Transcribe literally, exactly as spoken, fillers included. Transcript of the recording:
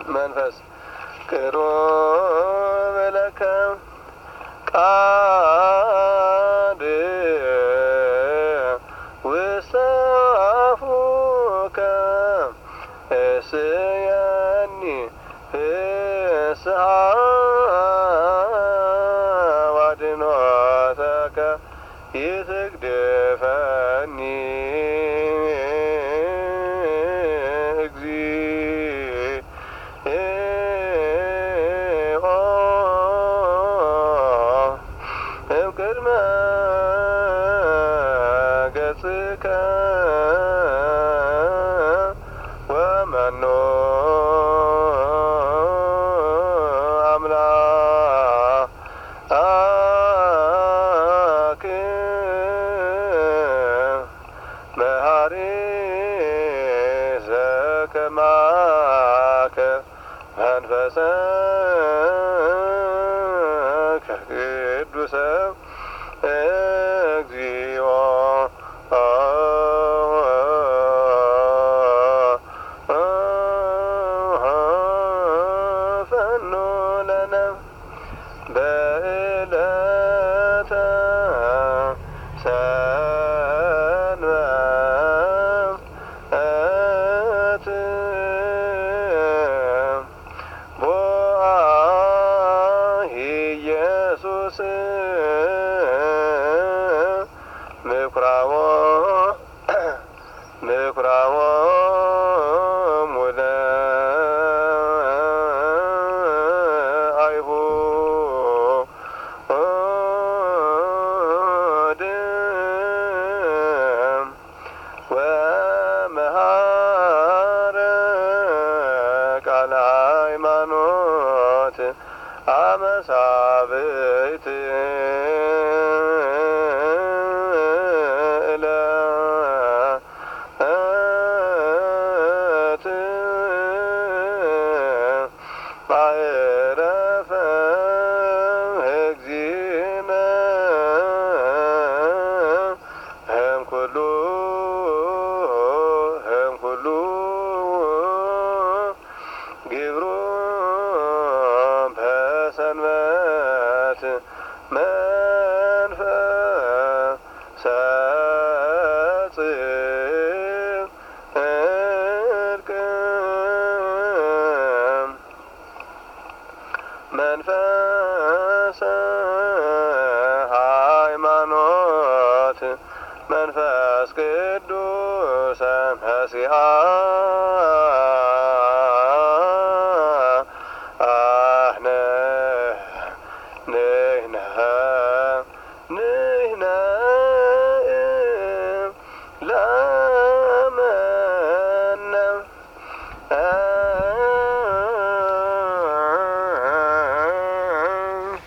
መንፈስ ቅሩብ ለከ ቃል ውስተ አፉከ እስየኒ ፍስሐ ወአድኅኖተከ ይትግደፈኒ እምቅድመ ገጽከ ወመኖ አምላክ መሐሪ ዘከማከ መንፈሰ ቅዱሰ እግዚኦ ፈኑ ለነ በዕለተ ሰንበት ቦአ ኢየሱስ ምኵራቦ ምኵራቦሙ ለአይሁድ ወመሐረ ቃለ ሃይማኖት አመሳብዕት ዕለት ማዕረፈ እግዚእነ እምኩሉ እምኩሉ ግብሩ በሰንበት መንፈሰ ጽድቅ መንፈሰ ሃይማኖት መንፈስ ቅዱስ መሲሐ አህነ ንሕነ ንሕነ ለመነ